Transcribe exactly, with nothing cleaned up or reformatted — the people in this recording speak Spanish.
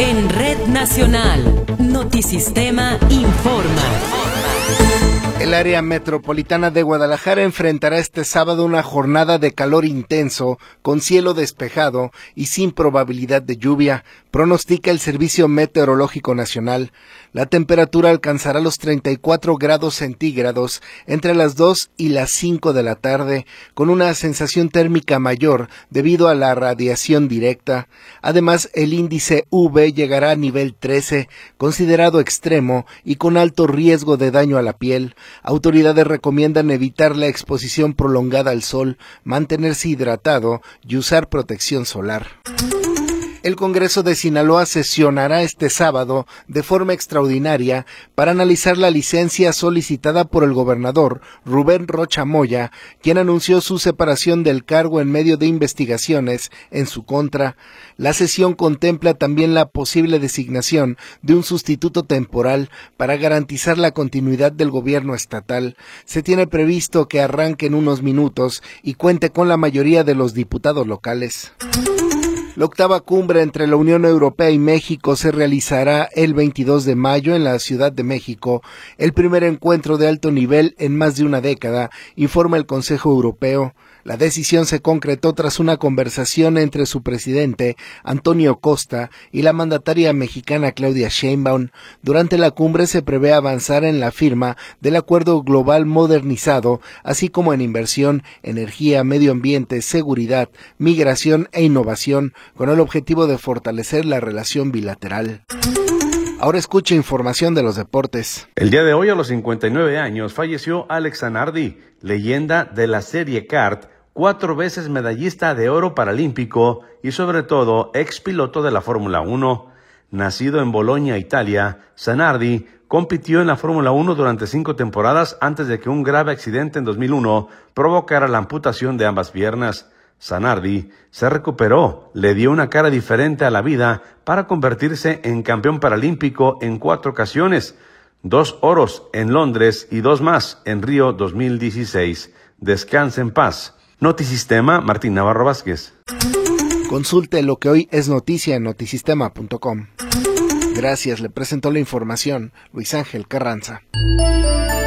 En Red Nacional, Notisistema informa. El área metropolitana de Guadalajara enfrentará este sábado una jornada de calor intenso, con cielo despejado y sin probabilidad de lluvia, pronostica el Servicio Meteorológico Nacional. La temperatura alcanzará los treinta y cuatro grados centígrados entre las dos y las cinco de la tarde, con una sensación térmica mayor debido a la radiación directa. Además, el índice U V llegará a nivel trece, considerado extremo y con alto riesgo de daño a la piel. Autoridades recomiendan evitar la exposición prolongada al sol, mantenerse hidratado y usar protección solar. El Congreso de Sinaloa sesionará este sábado de forma extraordinaria para analizar la licencia solicitada por el gobernador Rubén Rocha Moya, quien anunció su separación del cargo en medio de investigaciones en su contra. La sesión contempla también la posible designación de un sustituto temporal para garantizar la continuidad del gobierno estatal. Se tiene previsto que arranque en unos minutos y cuente con la mayoría de los diputados locales. La octava cumbre entre la Unión Europea y México se realizará el veintidós de mayo en la Ciudad de México, el primer encuentro de alto nivel en más de una década, informa el Consejo Europeo. La decisión se concretó tras una conversación entre su presidente, Antonio Costa, y la mandataria mexicana Claudia Sheinbaum. Durante la cumbre se prevé avanzar en la firma del Acuerdo Global Modernizado, así como en inversión, energía, medio ambiente, seguridad, migración e innovación, con el objetivo de fortalecer la relación bilateral. Ahora escucha información de los deportes. El día de hoy, a los cincuenta y nueve años, falleció Alex Zanardi, leyenda de la serie kart, cuatro veces medallista de oro paralímpico y sobre todo ex piloto de la Fórmula uno. Nacido en Bolonia, Italia, Zanardi compitió en la Fórmula uno durante cinco temporadas antes de que un grave accidente en dos mil uno provocara la amputación de ambas piernas. Zanardi se recuperó, le dio una cara diferente a la vida para convertirse en campeón paralímpico en cuatro ocasiones, dos oros en Londres y dos más en Río dos mil dieciséis. Descanse en paz. Notisistema, Martín Navarro Vázquez. Consulte lo que hoy es noticia en notisistema punto com. Gracias, le presentó la información Luis Ángel Carranza.